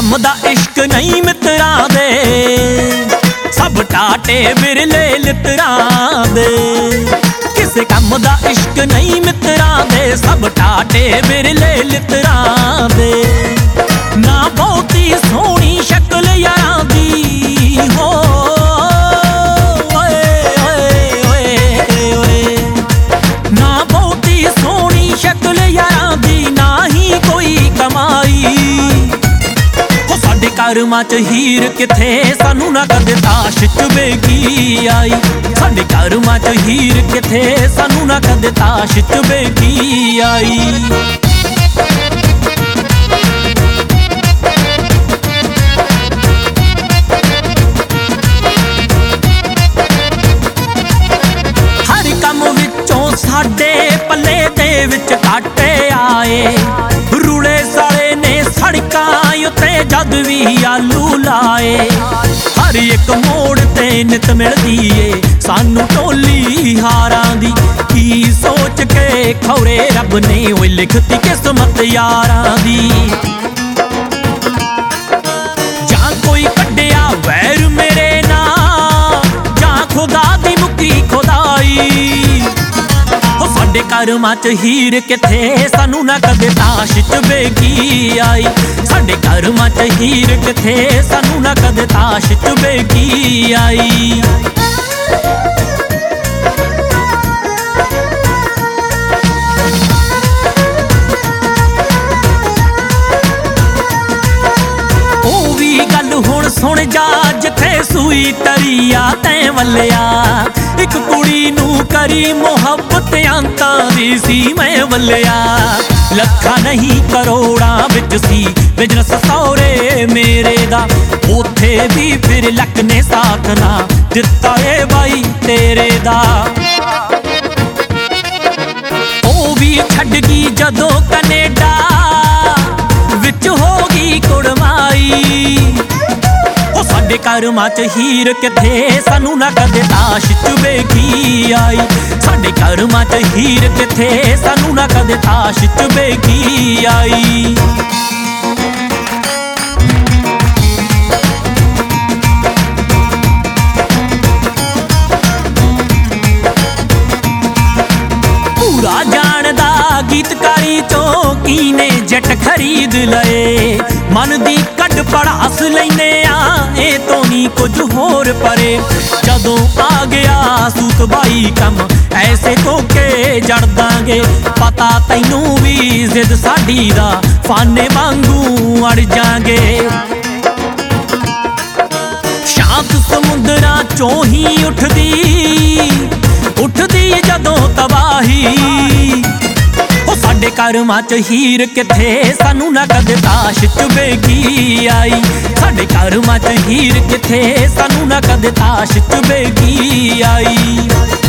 ਕੰਮ ਦਾ ਇਸ਼ਕ ਨਹੀਂ ਮਿੱਤਰਾਂ ਦੇ, ਸਭ ਟਾਟੇ ਬਿਰਲੇ ਲਿੱਤਰਾਂ ਦੇ। ਕਿਸੇ ਕੰਮ ਦਾ ਇਸ਼ਕ ਨਹੀਂ ਮਿੱਤਰਾਂ ਦੇ, ਸਭ ਟਾਟੇ ਬਿਰਲੇ ਲਿੱਤਰਾਂ ਦੇ। ਨਾ ਬਹੁਤੀ ਸੋਹਣੀ ਸ਼ਕਲ ਯਾਰਾਂ ਦੀ ਹੋ, ਨਾ ਬਹੁਤੀ ਸੋਹਣੀ ਸ਼ਕਲ ਯਾਰਾਂ ਦੀ, ਨਾ ਹੀ ਕੋਈ ਕਮਾਈ। ਸਾਡੇ ਕਰਮਾਂ ਚ ਹੀਰ ਕਿੱਥੇ, ਸਾਨੂੰ ਨਾ ਕਦੇ ਤਾਸ਼ ਚੁਬੇਗੀ ਆਈ। ਸਾਡੇ ਕਰਮਾਂ ਚ ਹੀਰ ਕਿੱਥੇ, ਸਾਨੂੰ ਨਾ ਕਦੇ ਤਾਸ਼ ਚੁਬੇਗੀ ਆਈ। ਹਰ ਕੰਮ ਵਿੱਚੋਂ ਸਾਡੇ ਪੱਲੇ ਦੇ ਵਿੱਚ ਘਾਟੇ ਆਏ, ਰੂਲੇ ਸਾਲੇ ਨੇ ਸੜਕਾਂ ਉੱਤੇ ਜਦ ਵੀ ਆਲੂ ਲਾਏ। ਹਰ ਇੱਕ ਮੋੜ ਤੇ ਨਿਤ ਮਿਲਦੀ ਏ ਸਾਨੂੰ ਟੋਲੀ ਹਾਰਾਂ ਦੀ, ਕੀ ਸੋਚ ਕੇ ਖੌਰੇ ਰੱਬ ਨੇ ਓਏ ਲਿਖਤੀ ਕਿਸਮਤ ਯਾਰਾਂ ਦੀ। ਜਾਂ ਕੋਈ ਕੱਢਿਆ ਵੈਰ ਮੇਰੇ ਨਾਲ, ਜਾਂ ਖੁਦਾ ਦੀ ਮੁੱਕੀ ਖੁਦਾਈ। ਸਾਡੇ ਕਰਮਾਂ ਚ ਹੀਰ ਕਿੱਥੇ, ਸਾਨੂੰ ਨਾ ਕਦੇ ਤਾਸ਼ ਚੁਬੇਗੀ ਆਈ। ਸਾਡੇ ਕਰਮਾਂ ਚ ਹੀਰ ਕਿੱਥੇ, ਸਾਨੂੰ ਨਾ ਕਦੇ ਤਾਸ਼ ਚੁਬੇਗੀ ਆਈ। ਉਹ ਵੀ ਗੱਲ ਹੁਣ ਸੁਣ ਜਾ, ਜਿੱਥੇ ਸੂਈ ਤਰੀਆ ਤੈਂ ਵੱਲਿਆ। ਇੱਕ ਕੁੜੀ ਨੂੰ ਕਰੀ ਮੁਹੱਬਤ ਅੰਤਾਂ ਦੀ ਸੀ ਮੈਂ ਵੱਲਿਆ। ਲੱਖਾਂ ਨਹੀਂ ਕਰੋੜਾਂ ਵਿੱਚ ਸੀ ਬਿਜ਼ਨਸ ਸਹੁਰੇ ਮੇਰੇ ਦਾ, ਉੱਥੇ ਵੀ ਫਿਰ ਲੱਕ ਨੇ ਸਾਥ ਨਾ ਦਿੱਤਾ ਏ ਬਾਈ ਤੇਰੇ ਦਾ। ਉਹ ਵੀ ਛੱਡ ਗਈ ਜਦੋਂ ਕੈਨੇਡਾ ਵਿੱਚ ਹੋ ਗਈ ਕੁੜਮਾਈ। ਸਾਡੇ ਕਰਮਾਂ ਚ ਹੀਰ ਕਿੱਥੇ, ਸਾਨੂੰ ਨਾ ਕਦੇ ਤਾਸ਼ ਚੁਬੇਗੀ ਆਈ। ਸਾਡੇ ਕਰਮਾਂ ਚ ਹੀਰ ਕਿੱਥੇ, ਸਾਨੂੰ ਨਾ ਕਦੇ ਤਾਸ਼ ਚੁਬੇਗੀ ਆਈ। ਪੂਰਾ ਜਾਣਦਾ ਗੀਤਕਾਰੀ ਚੋਂ ਕੀਨੇ ਜੱਟ ਖਰੀਦ ਲਏ। ਮਨ ਦੀ ਕੱਢ ਪੜਾਸ ਲੈਨੇ ਆ, ਇਹ ਤੋਂ ਨਹੀਂ ਕੁਝ ਹੋਰ ਪਰੇ। ਜਦੋਂ ਆ ਗਿਆ ਸੂਤ ਬਾਈ ਕੰਮ, ਐਸੇ ਕੋਕੇ ਜੜ ਦਾਂਗੇ। ਪਤਾ ਤੈਨੂੰ ਵੀ ਜ਼ਿੱਦ ਸਾਡੀ ਦਾ, ਫਾਨੇ ਵਾਂਗੂ ਅੜ ਜਾਗੇ। ਸ਼ਾਂਤ ਸਮੁੰਦਰਾਂ ਚੋਂ ਹੀ ਉੱਠਦੀ ਜਦੋਂ ਤਬਾਹੀ। ਸਾਡੇ ਕਰਮਾਂ ਚ ਹੀਰ ਕਿੱਥੇ, ਸਾਨੂੰ ਨਾ ਕਦੇ ਤਾਸ਼ ਚੁਬੇਗੀ ਆਈ। ਸਾਡੇ ਕਰਮਾਂ ਚ ਹੀਰ ਕਿੱਥੇ, ਸਾਨੂੰ ਨਾ ਕਦੇ ਤਾਸ਼ ਚੁਬੇਗੀ ਆਈ।